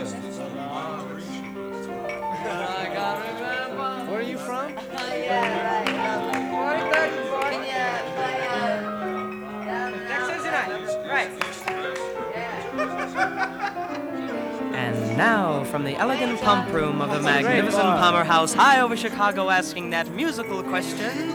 Where are you from? Yeah, right. Born California, Texas United. Right. And now, from the elegant pump room of the magnificent Palmer House high over Chicago, asking that musical question.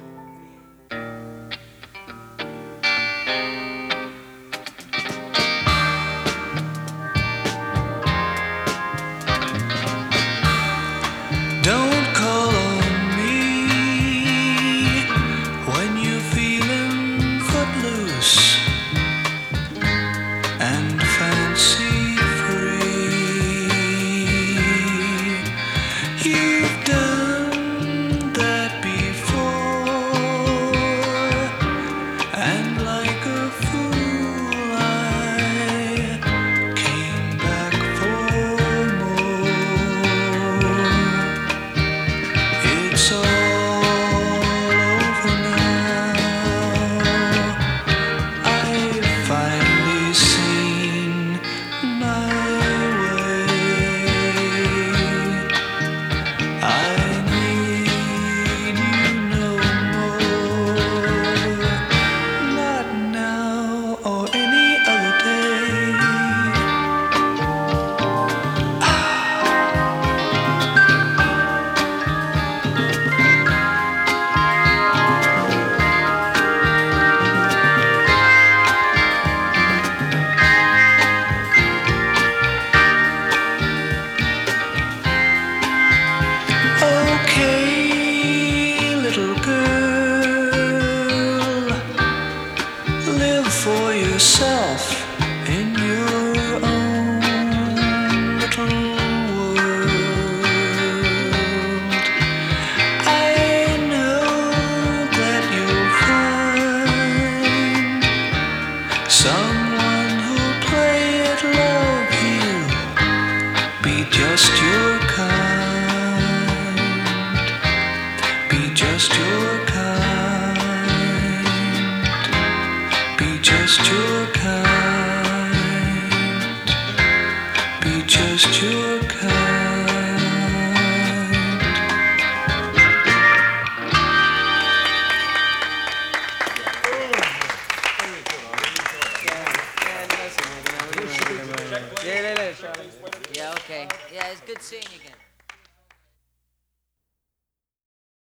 Don't call on me when you're feeling footloose and fancy free. You've done that before, and like a fool I came back for more. It's all over now. I've finally seen my way. I need you no more. Not now or any other day. Okay, little girl, live for yourself in your own little world. I know that you'll find someone who'll play at love here, be just your kind. Be just your kind. Be just your kind. Be just your kind. Yeah, Yeah, okay. Yeah, it's good seeing you again.